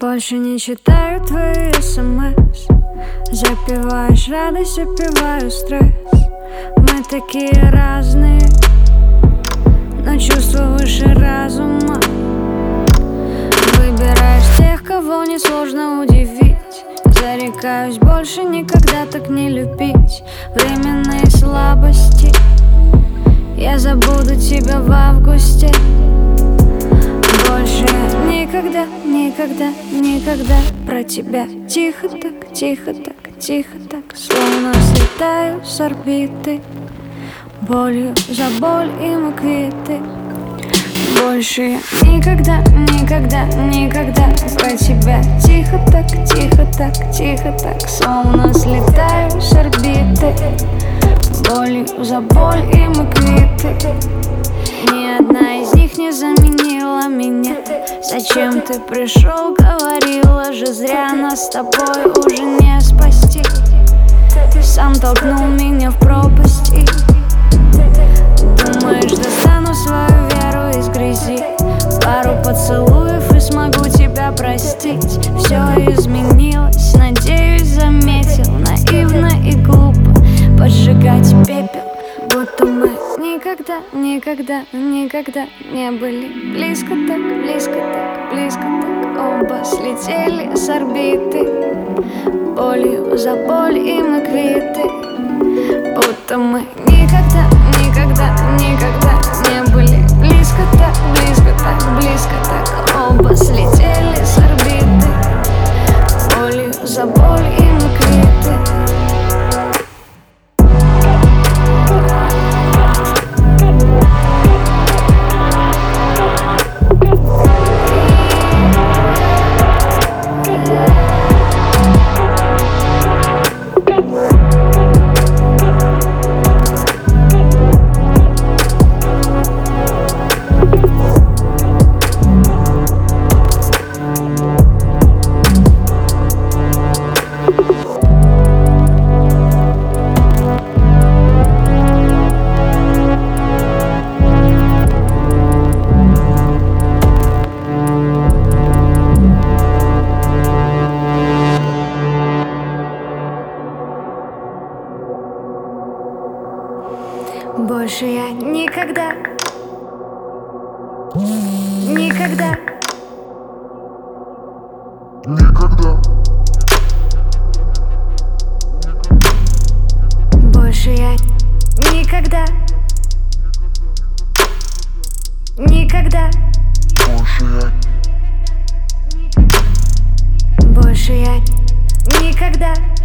Больше не читаю твои смс. Запиваешь радость, запиваю стресс. Мы такие разные, но чувства выше разума. Выбираешь тех, кого несложно удивить. Зарекаюсь больше никогда так не любить. Временные слабости, я забуду тебя в августе. Больше никогда, никогда, никогда про тебя. Тихо так, тихо так, тихо так, словно слетаю с орбиты. Болью за боль и мы квиты. Больше я никогда, никогда, никогда про тебя. Тихо так, тихо так, тихо так, словно слетаю с орбиты. Болью за боль и мы квиты. Ни одна из них не заменила меня. Зачем ты пришел, говорила же зря. Нас с тобой уже не спасти. Сам толкнул меня в пропасть и думаешь, достану свою веру из грязи. Пару поцелуев и смогу тебя простить. Все изменилось, надеюсь, заметил. Наивно и глупо поджигать пепел, будто мы никогда, никогда, никогда не были близко так, близко так, близко так. Оба слетели с орбиты. Болью за боль и мы квиты. Будто мы никогда, никогда, никогда не были близко так, близко так, близко так. Оба слетели с орбиты. Болью за боль и мы квиты. Больше я никогда, никогда, никогда, больше я никогда, никогда, больше я больше я никогда.